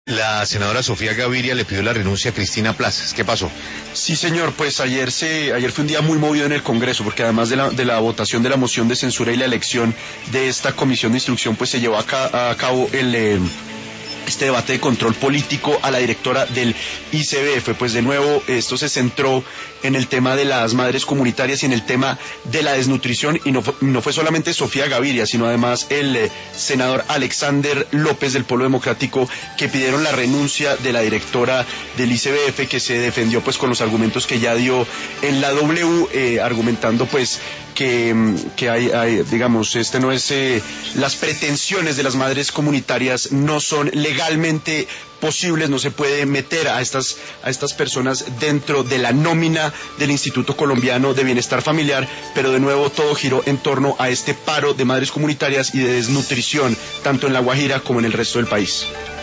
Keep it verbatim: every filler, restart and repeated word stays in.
La senadora Sofía Gaviria le pidió la renuncia a Cristina Plazas. ¿Qué pasó? Sí, señor, pues ayer se, ayer fue un día muy movido en el Congreso, porque además de la, de la votación de la moción de censura y la elección de esta comisión de instrucción, pues se llevó a, ca, a cabo el... Eh, este debate de control político a la directora del I C B F. Pues de nuevo esto se centró en el tema de las madres comunitarias y en el tema de la desnutrición, y no, no fue solamente Sofía Gaviria, sino además el eh, senador Alexander López del Polo Democrático, que pidieron la renuncia de la directora del I C B F, que se defendió pues con los argumentos que ya dio en la W, eh, argumentando pues que, que hay, hay, digamos, este no es, eh, las pretensiones de las madres comunitarias no son legalmente posibles, no se puede meter a estas, a estas personas dentro de la nómina del Instituto Colombiano de Bienestar Familiar, pero de nuevo todo giró en torno a este paro de madres comunitarias y de desnutrición, tanto en La Guajira como en el resto del país.